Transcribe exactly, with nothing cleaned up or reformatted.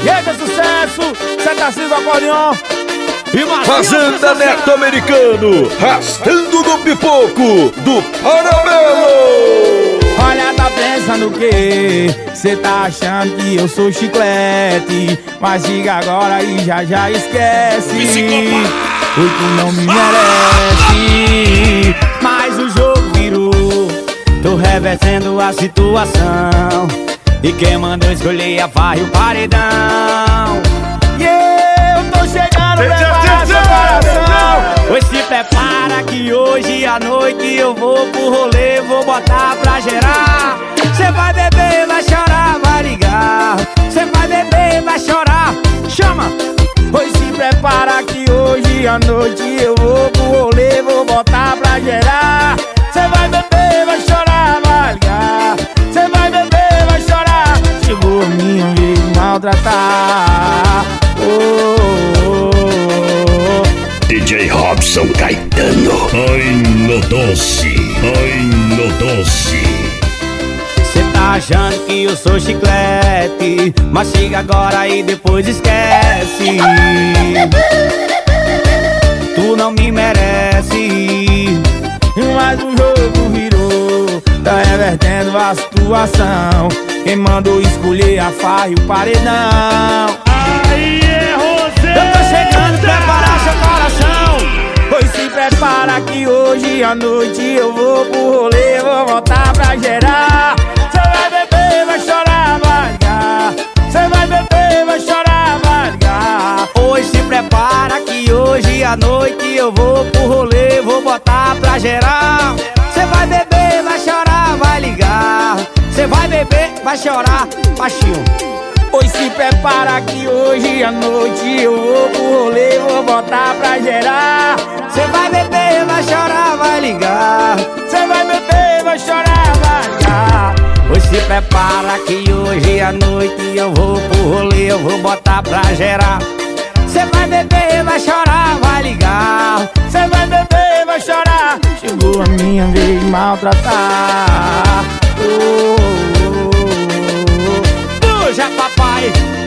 Eita, sucesso! Cetacis do acordeon. Fazenda Neto Americano, rastando no pipoco do Paramelo. Olha, tá pensando o quê? Cê tá achando que eu sou chiclete, mas diga agora e já já esquece. Oi, tu não me merece. Mas o jogo virou, tô revertendo a situação, e quem mandou escolher a farra e o paredão. E eu tô chegando pra preparar seu coração. Pois se prepara que hoje à noite eu vou pro rolê, vou botar pra gerar. Cê vai beber, vai chorar, vai ligar. Cê vai beber, vai chorar, chama. Pois se prepara que hoje à noite eu vou pro rolê, vou botar pra gerar. Cê vai beber, vai chorar, vai ligar. Cê vai beber, vai chorar. Chegou a minha vez de maltratar. Oh, oh, oh. D J Robson Caetano. Ai, no doce, ai, no doce. Cê tá achando que eu sou chiclete, mas chega agora e depois esquece. Tu não me merece. Mas o jogo virou, tá revertendo a situação. Quem mandou escolher a farra e o paredão. Aí é você. Eu tô chegando, preparar seu coração. Pois se prepara que hoje à noite eu vou pro rolê, vou voltar pra gerar. Cê vai beber, vai chorar, vai ligar. Cê vai beber, vai chorar, vai ligar. Pois se prepara que hoje à noite eu vou pro rolê, vou botar pra gerar. Cê vai beber, vai chorar, vai ligar. Cê vai beber, vai chorar, baixinho. Pois se prepara que hoje à noite eu vou pro rolê, vou botar pra gerar. Cê vai beber, vai chorar, vai ligar. Cê vai beber, vai chorar, vai ligar. Pois se prepara que hoje à noite eu vou pro rolê, eu vou botar pra gerar. Cê vai beber, vai chorar, vai ligar. Cê vai beber, vai chorar. Chegou a minha vez de maltratar. Oh, oh, oh, oh. Puxa, papai.